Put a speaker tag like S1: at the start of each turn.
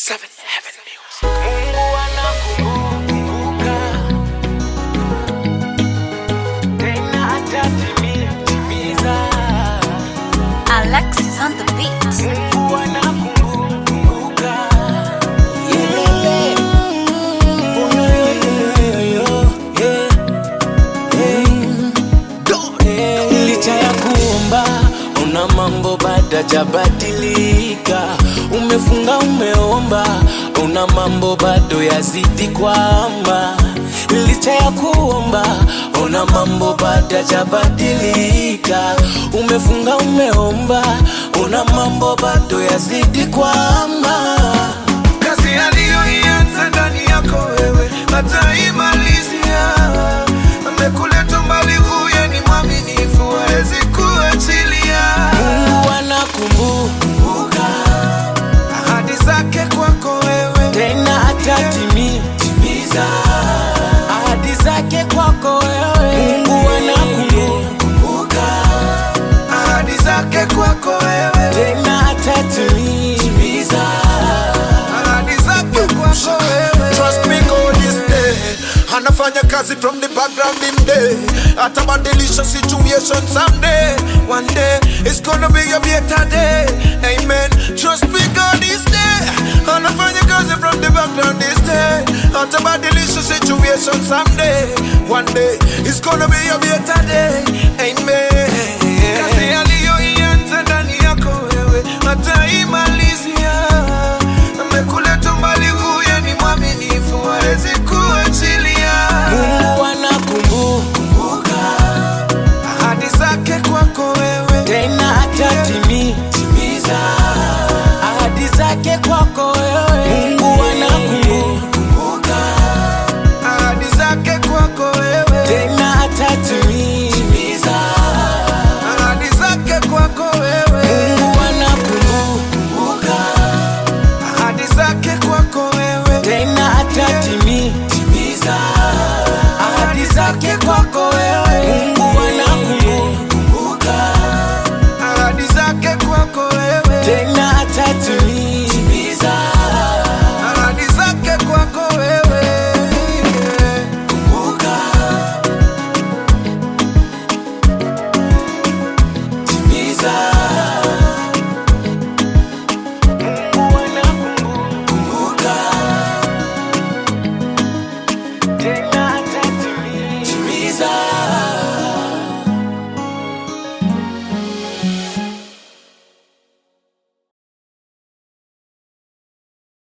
S1: Seven Heaven Music. Mungu anakumbuka tena atatimiza.
S2: Alexis on the beat.
S1: Mungu anakumbuka. Licha ya kuomba una mambo bado hajabadilika. Umefunga umeomba una mambo bado yazidi kwamba. Licha ya kuomba una mambo bado hajabadilika. Umefunga umeomba una mambo bado yazidi kwamba.
S3: Kazi aliyoianza ndani yako wewe ataimalizia. Amekuleta mbali, huye ni mwaminifu, hawezi kuachilia.
S1: Mungu anakumbuka
S3: ahadi zake kwako wewe,
S1: tena atatimiza ahadi zake kwako wewe. Mungu anakumbuka
S3: ahadi zake kwako wewe,
S1: tena atatimiza
S3: ahadi zake kwako wewe. Trust me, God is there. Anafanya kazi from the background in day. Atabadilisha situation someday. One day it's gonna be a better day. Amen. Trust me, God is there. Anafanya kazi from the background this day. Atabadilisha situation someday. One day it's gonna be a better day. Amen. Kazi aliyoianza ndani yako wewe ataimaliza.